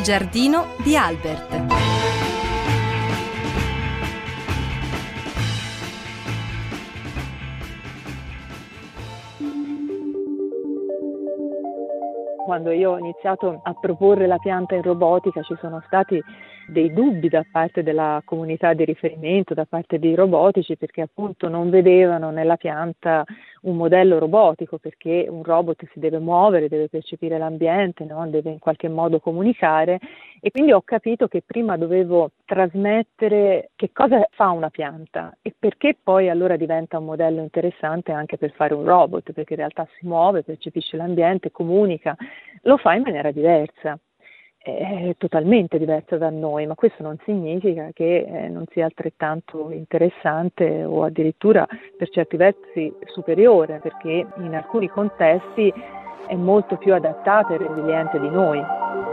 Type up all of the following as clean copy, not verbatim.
giardino di Albert. Quando io ho iniziato a proporre la pianta in robotica ci sono stati dei dubbi da parte della comunità di riferimento, da parte dei robotici, perché appunto non vedevano nella pianta un modello robotico, perché un robot si deve muovere, deve percepire l'ambiente, no? Deve in qualche modo comunicare, e quindi ho capito che prima dovevo trasmettere che cosa fa una pianta e perché poi allora diventa un modello interessante anche per fare un robot, perché in realtà si muove, percepisce l'ambiente, comunica, lo fa in maniera diversa. È totalmente diversa da noi, ma questo non significa che non sia altrettanto interessante o addirittura per certi versi superiore, perché in alcuni contesti è molto più adattata e resiliente di noi.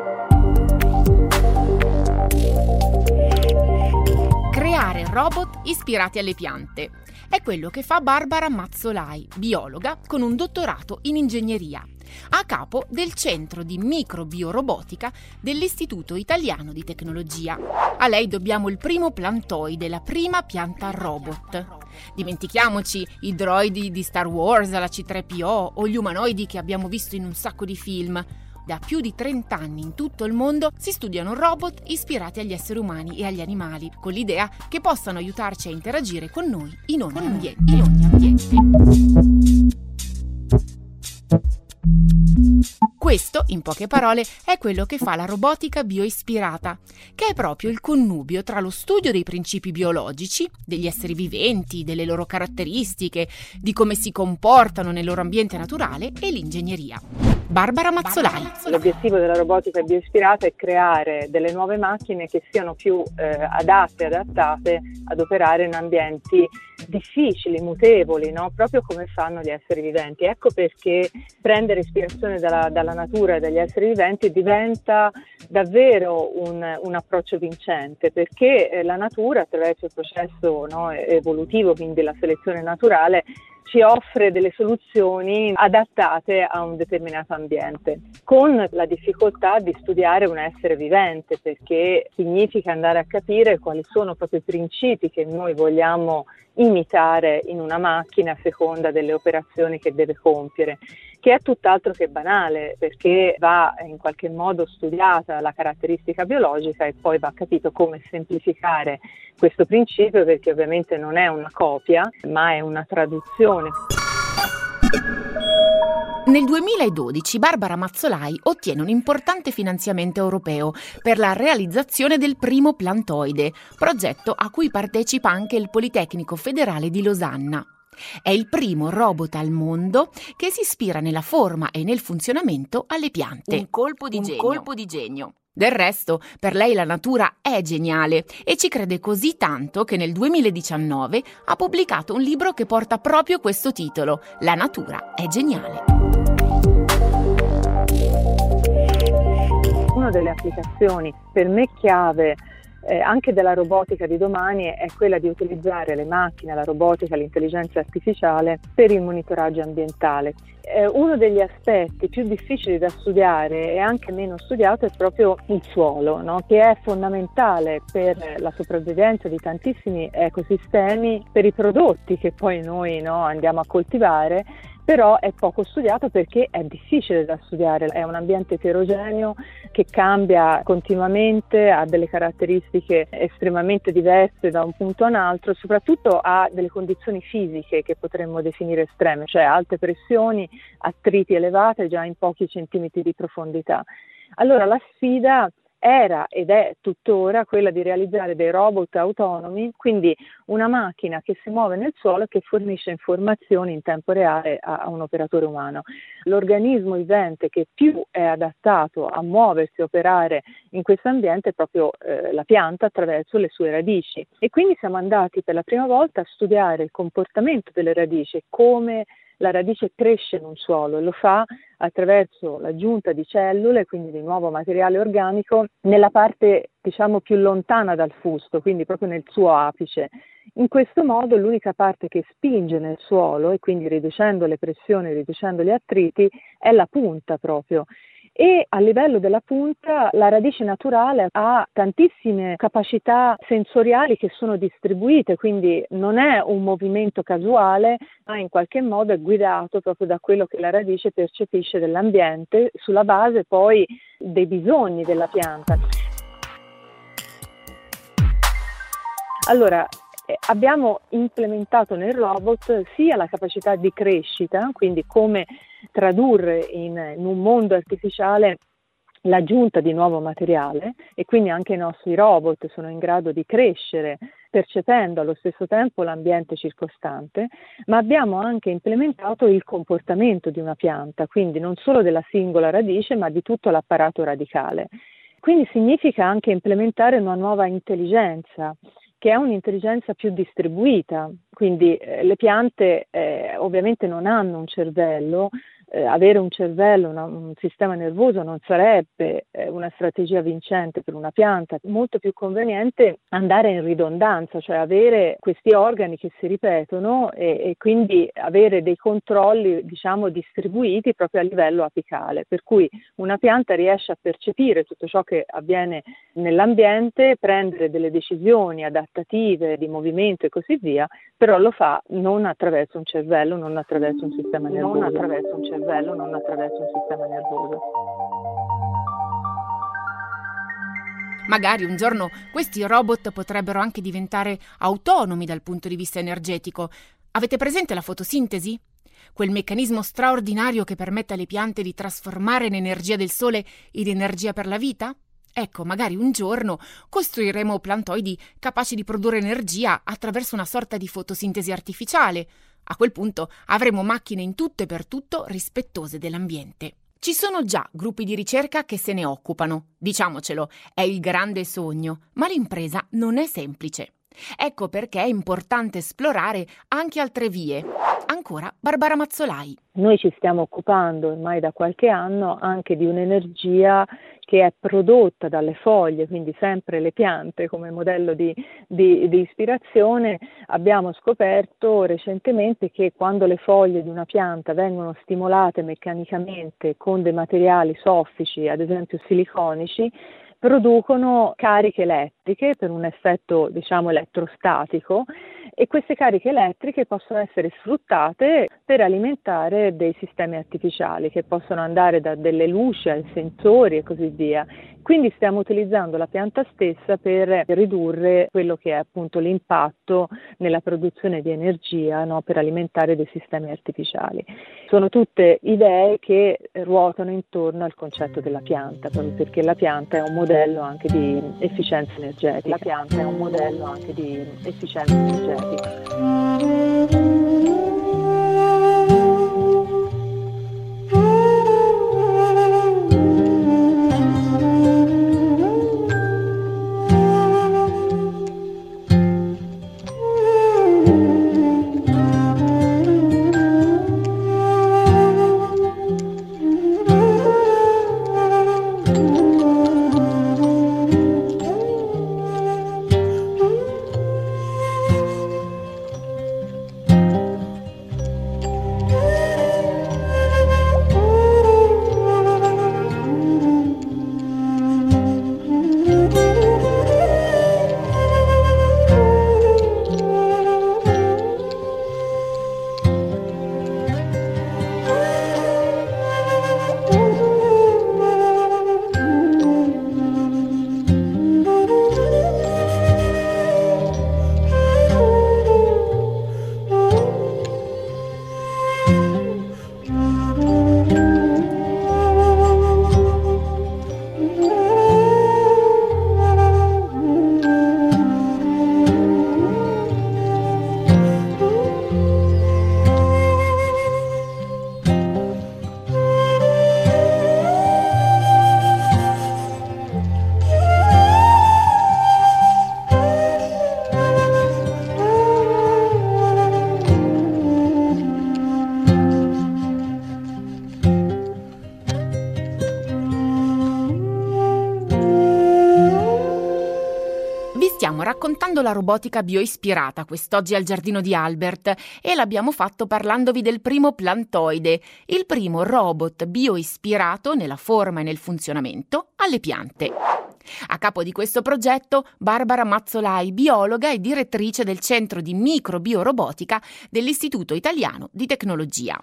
Creare robot ispirati alle piante. È quello che fa Barbara Mazzolai, biologa con un dottorato in ingegneria, a capo del Centro di Microbiorobotica dell'Istituto Italiano di Tecnologia. A lei dobbiamo il primo plantoide, la prima pianta robot. Dimentichiamoci i droidi di Star Wars, la C3PO o gli umanoidi che abbiamo visto in un sacco di film. Da più di 30 anni in tutto il mondo si studiano robot ispirati agli esseri umani e agli animali, con l'idea che possano aiutarci a interagire con noi in ogni ambiente. Questo, in poche parole, è quello che fa la robotica bioispirata, che è proprio il connubio tra lo studio dei principi biologici, degli esseri viventi, delle loro caratteristiche, di come si comportano nel loro ambiente naturale e l'ingegneria. Barbara Mazzolai. L'obiettivo della robotica bioispirata è creare delle nuove macchine che siano più adatte, adattate ad operare in ambienti difficili, mutevoli, no? Proprio come fanno gli esseri viventi. Ecco perché prendere ispirazione dalla natura e dagli esseri viventi diventa davvero un approccio vincente, perché la natura, attraverso il processo, no, evolutivo, quindi la selezione naturale, ci offre delle soluzioni adattate a un determinato ambiente, con la difficoltà di studiare un essere vivente, perché significa andare a capire quali sono proprio i principi che noi vogliamo imitare in una macchina a seconda delle operazioni che deve compiere, che è tutt'altro che banale, perché va in qualche modo studiata la caratteristica biologica e poi va capito come semplificare questo principio, perché ovviamente non è una copia, ma è una traduzione. Nel 2012 Barbara Mazzolai ottiene un importante finanziamento europeo per la realizzazione del primo plantoide, progetto a cui partecipa anche il Politecnico Federale di Losanna. È il primo robot al mondo che si ispira nella forma e nel funzionamento alle piante. Un colpo di genio. Del resto, per lei la natura è geniale e ci crede così tanto che nel 2019 ha pubblicato un libro che porta proprio questo titolo: La natura è geniale. Una delle applicazioni per me chiave anche della robotica di domani è quella di utilizzare le macchine, la robotica, l'intelligenza artificiale per il monitoraggio ambientale. Uno degli aspetti più difficili da studiare e anche meno studiato è proprio il suolo, no? Che è fondamentale per la sopravvivenza di tantissimi ecosistemi, per i prodotti che poi noi, no, andiamo a coltivare, però è poco studiato perché è difficile da studiare, è un ambiente eterogeneo che cambia continuamente, ha delle caratteristiche estremamente diverse da un punto a un altro, soprattutto ha delle condizioni fisiche che potremmo definire estreme, cioè alte pressioni, attriti elevate già in pochi centimetri di profondità. Allora la sfida era ed è tuttora quella di realizzare dei robot autonomi, quindi una macchina che si muove nel suolo e che fornisce informazioni in tempo reale a un operatore umano. L'organismo vivente che più è adattato a muoversi e operare in questo ambiente è proprio la pianta attraverso le sue radici. E quindi siamo andati per la prima volta a studiare il comportamento delle radici, come la radice cresce in un suolo e lo fa attraverso l'aggiunta di cellule, quindi di nuovo materiale organico, nella parte diciamo più lontana dal fusto, quindi proprio nel suo apice. In questo modo l'unica parte che spinge nel suolo e quindi riducendo le pressioni, riducendo gli attriti, è la punta proprio. e a livello della punta la radice naturale ha tantissime capacità sensoriali che sono distribuite, quindi non è un movimento casuale, ma in qualche modo è guidato proprio da quello che la radice percepisce dell'ambiente sulla base poi dei bisogni della pianta. Allora, abbiamo implementato nel robot sia la capacità di crescita, quindi come tradurre in un mondo artificiale l'aggiunta di nuovo materiale, e quindi anche i nostri robot sono in grado di crescere percependo allo stesso tempo l'ambiente circostante, ma abbiamo anche implementato il comportamento di una pianta, quindi non solo della singola radice ma di tutto l'apparato radicale. Quindi significa anche implementare una nuova intelligenza, che è un'intelligenza più distribuita, quindi le piante ovviamente non hanno un cervello, avere un cervello, un sistema nervoso non sarebbe una strategia vincente per una pianta, è molto più conveniente andare in ridondanza, cioè avere questi organi che si ripetono e quindi avere dei controlli, diciamo, distribuiti proprio a livello apicale, per cui una pianta riesce a percepire tutto ciò che avviene nell'ambiente, prendere delle decisioni adattative di movimento e così via, però lo fa non attraverso un cervello, non attraverso un sistema nervoso. Non attraverso un sistema nervoso. Magari un giorno questi robot potrebbero anche diventare autonomi dal punto di vista energetico. Avete presente la fotosintesi? Quel meccanismo straordinario che permette alle piante di trasformare l'energia del sole in energia per la vita? Ecco, magari un giorno costruiremo plantoidi capaci di produrre energia attraverso una sorta di fotosintesi artificiale. A quel punto avremo macchine in tutto e per tutto rispettose dell'ambiente. Ci sono già gruppi di ricerca che se ne occupano. Diciamocelo, è il grande sogno, ma l'impresa non è semplice. Ecco perché è importante esplorare anche altre vie. Ancora Barbara Mazzolai. Noi ci stiamo occupando ormai da qualche anno anche di un'energia che è prodotta dalle foglie, quindi sempre le piante come modello di ispirazione. Abbiamo scoperto recentemente che quando le foglie di una pianta vengono stimolate meccanicamente con dei materiali soffici, ad esempio siliconici, producono cariche elettriche per un effetto, diciamo, elettrostatico, e queste cariche elettriche possono essere sfruttate per alimentare dei sistemi artificiali che possono andare da delle luci ai sensori e così via. Quindi stiamo utilizzando la pianta stessa per ridurre quello che è appunto l'impatto nella produzione di energia, no, per alimentare dei sistemi artificiali. Sono tutte idee che ruotano intorno al concetto della pianta, proprio perché la pianta è un modello anche di efficienza energetica. La pianta è un modello anche di efficienza energetica. Stiamo raccontando la robotica bioispirata quest'oggi al Giardino di Albert e l'abbiamo fatto parlandovi del primo plantoide, il primo robot bioispirato nella forma e nel funzionamento alle piante. A capo di questo progetto Barbara Mazzolai, biologa e direttrice del Centro di Microbiorobotica dell'Istituto Italiano di Tecnologia.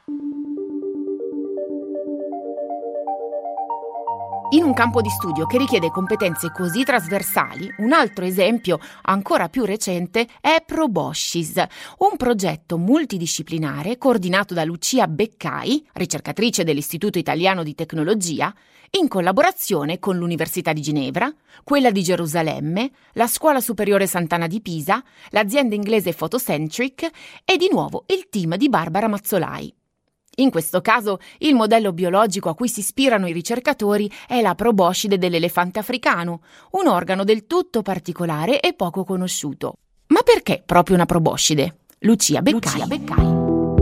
In un campo di studio che richiede competenze così trasversali, un altro esempio ancora più recente è Proboscis, un progetto multidisciplinare coordinato da Lucia Beccai, ricercatrice dell'Istituto Italiano di Tecnologia, in collaborazione con l'Università di Ginevra, quella di Gerusalemme, la Scuola Superiore Sant'Anna di Pisa, l'azienda inglese Photocentric e di nuovo il team di Barbara Mazzolai. In questo caso, il modello biologico a cui si ispirano i ricercatori è la proboscide dell'elefante africano, un organo del tutto particolare e poco conosciuto. Ma perché proprio una proboscide? Lucia Beccai.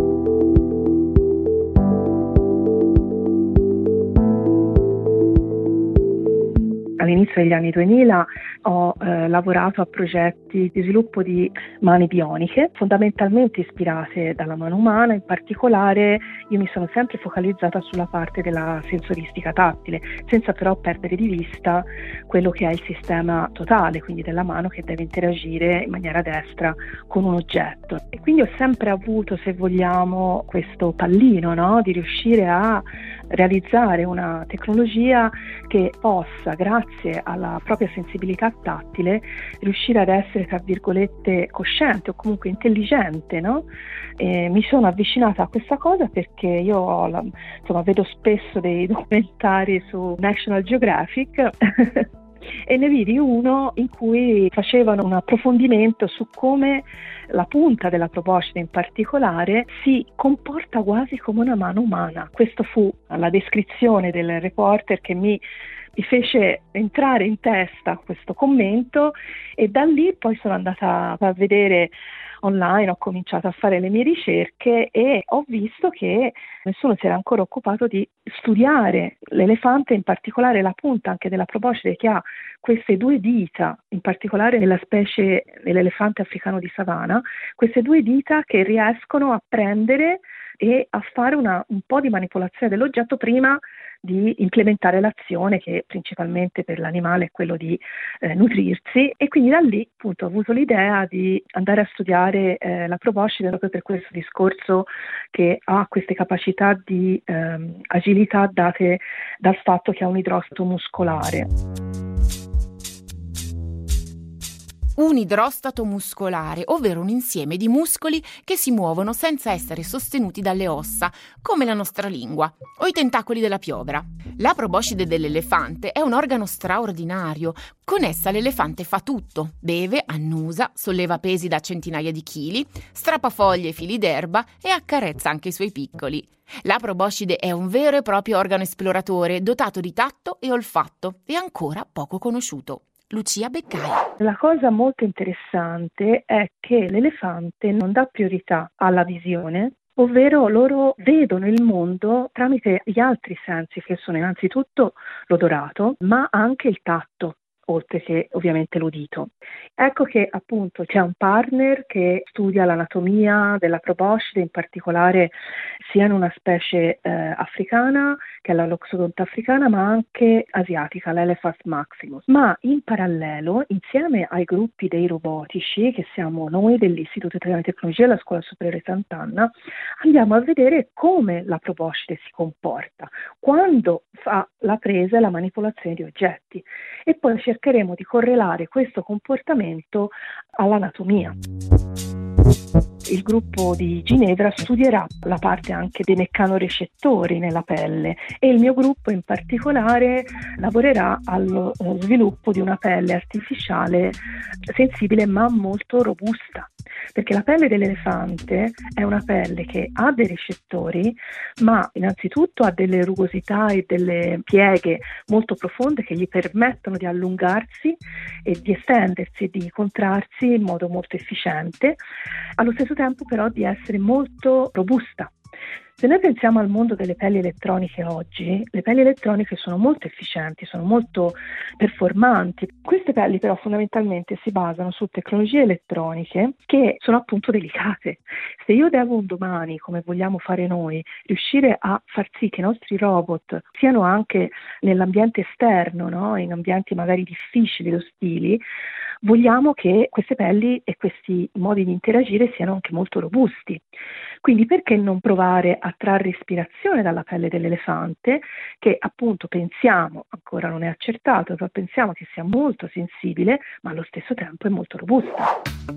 All'inizio degli anni 2000 ho lavorato a progetti di sviluppo di mani bioniche, fondamentalmente ispirate dalla mano umana. In particolare io mi sono sempre focalizzata sulla parte della sensoristica tattile, senza però perdere di vista quello che è il sistema totale, quindi della mano che deve interagire in maniera destra con un oggetto. E quindi ho sempre avuto, se vogliamo, questo pallino, no? Di riuscire a realizzare una tecnologia che possa, grazie alla propria sensibilità tattile, riuscire ad essere, tra virgolette, cosciente o comunque intelligente, no? E mi sono avvicinata a questa cosa perché io vedo spesso dei documentari su National Geographic e ne vidi uno in cui facevano un approfondimento su come la punta della proboscide in particolare si comporta quasi come una mano umana. Questa fu la descrizione del reporter che mi fece entrare in testa questo commento, e da lì poi sono andata a vedere online, ho cominciato a fare le mie ricerche e ho visto che nessuno si era ancora occupato di studiare l'elefante, in particolare la punta anche della proboscide, che ha queste due dita, in particolare nella specie dell'elefante africano di savana, queste due dita che riescono a prendere e a fare un po' di manipolazione dell'oggetto prima di implementare l'azione, che principalmente per l'animale è quello di nutrirsi. E quindi da lì appunto ho avuto l'idea di andare a studiare la proboscide, proprio per questo discorso che ha queste capacità di agilità date dal fatto che ha un idrostato muscolare. Un idrostato muscolare, ovvero un insieme di muscoli che si muovono senza essere sostenuti dalle ossa, come la nostra lingua o i tentacoli della piovra. La proboscide dell'elefante è un organo straordinario. Con essa l'elefante fa tutto: beve, annusa, solleva pesi da centinaia di chili, strappa foglie e fili d'erba e accarezza anche i suoi piccoli. La proboscide è un vero e proprio organo esploratore, dotato di tatto e olfatto e ancora poco conosciuto. Lucia Beccai. La cosa molto interessante è che l'elefante non dà priorità alla visione, ovvero loro vedono il mondo tramite gli altri sensi, che sono innanzitutto l'odorato, ma anche il tatto, oltre che ovviamente l'udito. Ecco che appunto c'è un partner che studia l'anatomia della proboscide, in particolare sia in una specie africana, che è la Loxodonta africana, ma anche asiatica, l'Elephas maximus. Ma in parallelo, insieme ai gruppi dei robotici, che siamo noi dell'Istituto Italiano di Tecnologia e la Scuola Superiore Sant'Anna, andiamo a vedere come la proboscide si comporta quando fa la presa e la manipolazione di oggetti, e poi cercheremo di correlare questo comportamento all'anatomia. Il gruppo di Ginevra studierà la parte anche dei meccanorecettori nella pelle, e il mio gruppo in particolare lavorerà allo sviluppo di una pelle artificiale sensibile ma molto robusta, perché la pelle dell'elefante è una pelle che ha dei recettori, ma innanzitutto ha delle rugosità e delle pieghe molto profonde che gli permettono di allungarsi e di estendersi e di contrarsi in modo molto efficiente, allo stesso tempo però di essere molto robusta. Se noi pensiamo al mondo delle pelli elettroniche oggi, le pelli elettroniche sono molto efficienti, sono molto performanti. Queste pelli però fondamentalmente si basano su tecnologie elettroniche che sono appunto delicate. Se io devo un domani, come vogliamo fare noi, riuscire a far sì che i nostri robot siano anche nell'ambiente esterno, no? In ambienti magari difficili, ostili, vogliamo che queste pelli e questi modi di interagire siano anche molto robusti. Quindi perché non provare a trarre ispirazione dalla pelle dell'elefante, che appunto pensiamo, ancora non è accertato, però pensiamo che sia molto sensibile, ma allo stesso tempo è molto robusta.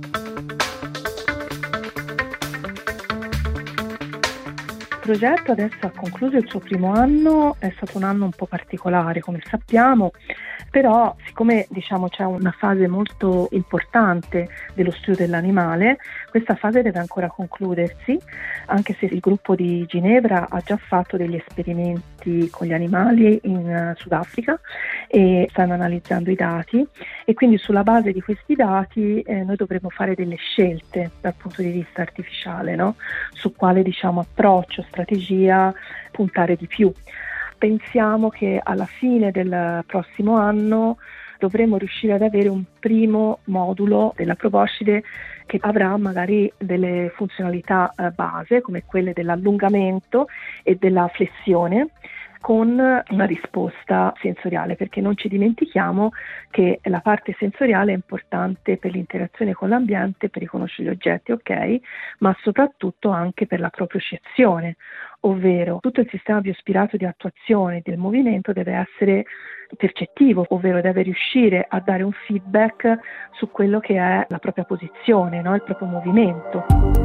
Il progetto adesso ha concluso il suo primo anno, è stato un anno un po' particolare come sappiamo, però siccome c'è una fase molto importante dello studio dell'animale, questa fase deve ancora concludersi, anche se il gruppo di Ginevra ha già fatto degli esperimenti con gli animali in Sudafrica e stanno analizzando i dati, e quindi sulla base di questi dati noi dovremo fare delle scelte dal punto di vista artificiale, no? Su quale approccio, strategia puntare di più. Pensiamo che alla fine del prossimo anno dovremo riuscire ad avere un primo modulo della proboscide che avrà magari delle funzionalità base come quelle dell'allungamento e della flessione, con una risposta sensoriale, perché non ci dimentichiamo che la parte sensoriale è importante per l'interazione con l'ambiente, per riconoscere gli oggetti, ok, ma soprattutto anche per la propriocezione, ovvero tutto il sistema biospirato di attuazione del movimento deve essere percettivo, ovvero deve riuscire a dare un feedback su quello che è la propria posizione, no? Il proprio movimento.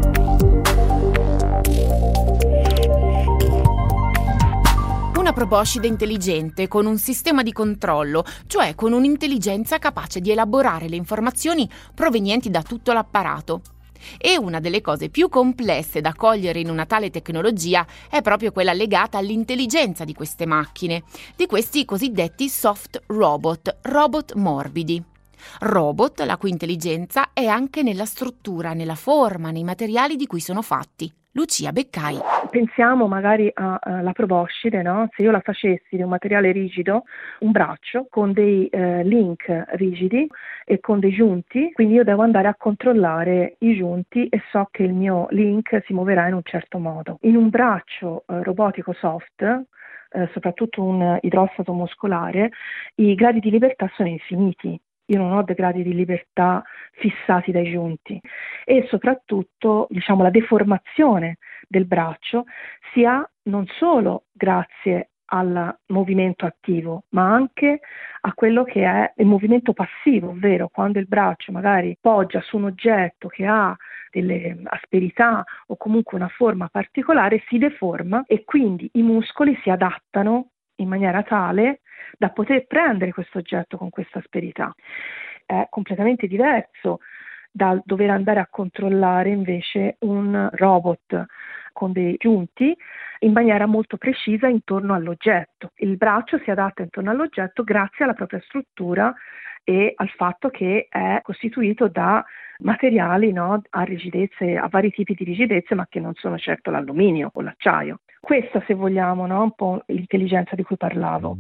Una proboscide intelligente con un sistema di controllo, cioè con un'intelligenza capace di elaborare le informazioni provenienti da tutto l'apparato. E una delle cose più complesse da cogliere in una tale tecnologia è proprio quella legata all'intelligenza di queste macchine, di questi cosiddetti soft robot morbidi. Robot la cui intelligenza è anche nella struttura, nella forma, nei materiali di cui sono fatti. Lucia Beccai. Pensiamo magari alla proboscide, no? Se io la facessi di un materiale rigido, un braccio con dei link rigidi e con dei giunti, quindi io devo andare a controllare i giunti e so che il mio link si muoverà in un certo modo. In un braccio robotico soft, soprattutto un idrostato muscolare, i gradi di libertà sono infiniti. Io non ho dei gradi di libertà fissati dai giunti, e soprattutto la deformazione del braccio si ha non solo grazie al movimento attivo, ma anche a quello che è il movimento passivo, ovvero quando il braccio magari poggia su un oggetto che ha delle asperità o comunque una forma particolare, si deforma e quindi i muscoli si adattano in maniera tale da poter prendere questo oggetto con questa asperità. È completamente diverso dal dover andare a controllare invece un robot con dei giunti in maniera molto precisa intorno all'oggetto. Il braccio si adatta intorno all'oggetto grazie alla propria struttura e al fatto che è costituito da materiali, no, a rigidezze, a vari tipi di rigidezze, ma che non sono certo l'alluminio o l'acciaio. Questa, se vogliamo, no, un po' l'intelligenza di cui parlavo.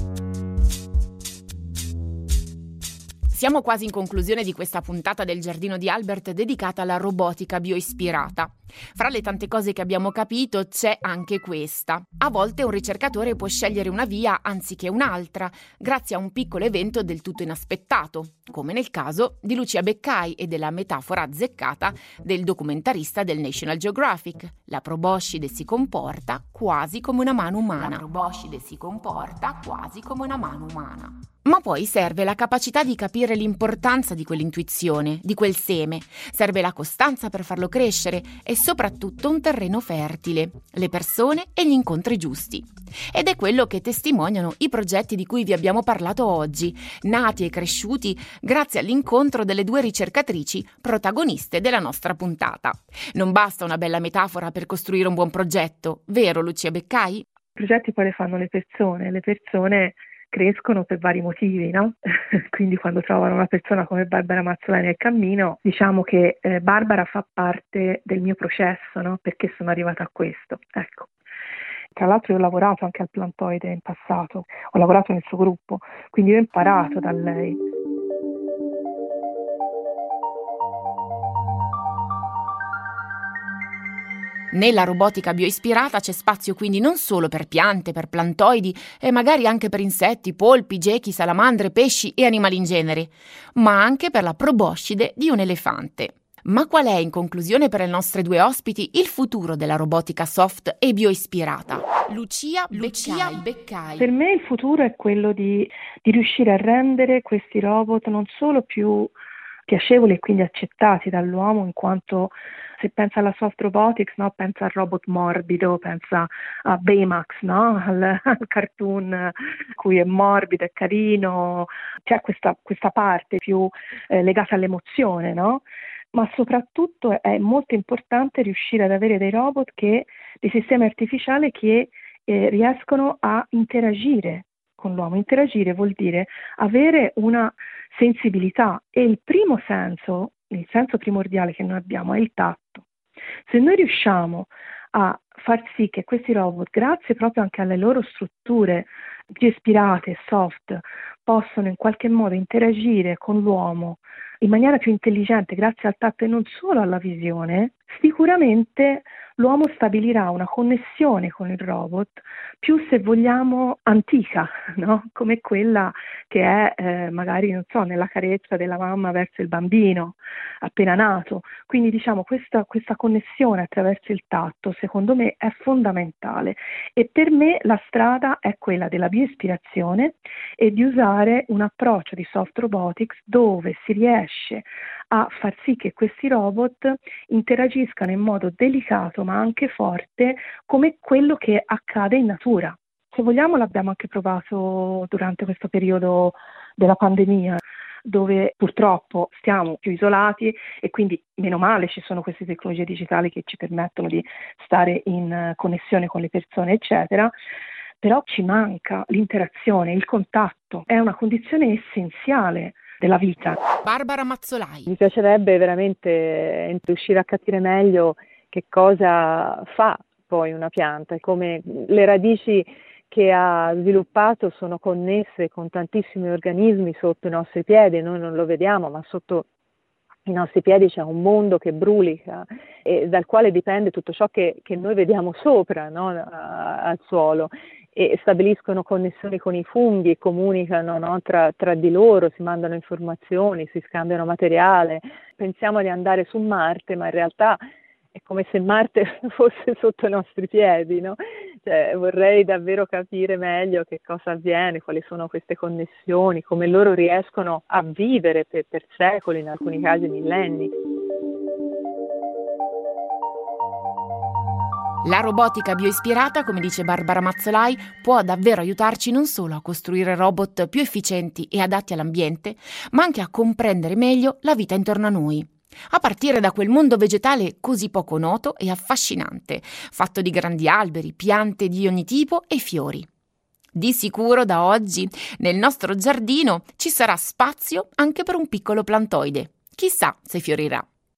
Siamo quasi in conclusione di questa puntata del Giardino di Albert dedicata alla robotica bioispirata. Fra le tante cose che abbiamo capito c'è anche questa. A volte un ricercatore può scegliere una via anziché un'altra, grazie a un piccolo evento del tutto inaspettato, come nel caso di Lucia Beccai e della metafora azzeccata del documentarista del National Geographic. La proboscide si comporta quasi come una mano umana. La proboscide si comporta quasi come una mano umana. Ma poi serve la capacità di capire l'importanza di quell'intuizione, di quel seme. Serve la costanza per farlo crescere e soprattutto un terreno fertile, le persone e gli incontri giusti. Ed è quello che testimoniano i progetti di cui vi abbiamo parlato oggi, nati e cresciuti grazie all'incontro delle due ricercatrici protagoniste della nostra puntata. Non basta una bella metafora per costruire un buon progetto, vero Lucia Beccai? I progetti poi le fanno le persone crescono per vari motivi, no? Quindi quando trovano una persona come Barbara Mazzolai nel cammino, diciamo che Barbara fa parte del mio processo, no? Perché sono arrivata a questo, ecco. Tra l'altro io ho lavorato anche al Plantoide in passato, ho lavorato nel suo gruppo, quindi ho imparato da lei. Nella robotica bioispirata c'è spazio quindi non solo per piante, per plantoidi e magari anche per insetti, polpi, gechi, salamandre, pesci e animali in genere, ma anche per la proboscide di un elefante. Ma qual è, in conclusione, per le nostre due ospiti, il futuro della robotica soft e bioispirata? Lucia Beccai. Per me il futuro è quello di riuscire a rendere questi robot non solo più piacevoli e quindi accettati dall'uomo, in quanto se pensa alla soft robotics, no, pensa al robot morbido, pensa a Baymax, no, al cartoon cui è morbido, è carino, c'è questa parte più legata all'emozione, no? Ma soprattutto è molto importante riuscire ad avere dei robot dei sistemi artificiali che riescono a interagire con l'uomo. Interagire vuol dire avere una sensibilità e il senso primordiale che noi abbiamo è il tatto. Se noi riusciamo a far sì che questi robot, grazie proprio anche alle loro strutture bioispirate, soft, possono in qualche modo interagire con l'uomo in maniera più intelligente grazie al tatto e non solo alla visione, sicuramente l'uomo stabilirà una connessione con il robot più, se vogliamo, antica, no? Come quella che è magari, non so, nella carezza della mamma verso il bambino appena nato. Quindi diciamo questa connessione attraverso il tatto secondo me è fondamentale e per me la strada è quella della bioispirazione e di usare un approccio di soft robotics dove si riesce a far sì che questi robot interagiscano in modo delicato ma anche forte come quello che accade in natura. Se vogliamo l'abbiamo anche provato durante questo periodo della pandemia, dove purtroppo stiamo più isolati e quindi meno male ci sono queste tecnologie digitali che ci permettono di stare in connessione con le persone, eccetera. Però ci manca l'interazione, il contatto, è una condizione essenziale della vita. Barbara Mazzolai. Mi piacerebbe veramente riuscire a capire meglio che cosa fa poi una pianta e come le radici che ha sviluppato sono connesse con tantissimi organismi sotto i nostri piedi. Noi non lo vediamo, ma sotto i nostri piedi c'è un mondo che brulica e dal quale dipende tutto ciò che noi vediamo sopra, no? Al suolo, e stabiliscono connessioni con i funghi, comunicano, no? tra di loro, si mandano informazioni, si scambiano materiale. Pensiamo di andare su Marte, ma in realtà è come se Marte fosse sotto i nostri piedi, no? Cioè, vorrei davvero capire meglio che cosa avviene, quali sono queste connessioni, come loro riescono a vivere per secoli, in alcuni casi millenni. La robotica bioispirata, come dice Barbara Mazzolai, può davvero aiutarci non solo a costruire robot più efficienti e adatti all'ambiente, ma anche a comprendere meglio la vita intorno a noi. A partire da quel mondo vegetale così poco noto e affascinante, fatto di grandi alberi, piante di ogni tipo e fiori. Di sicuro da oggi nel nostro giardino ci sarà spazio anche per un piccolo plantoide. Chissà se fiorirà.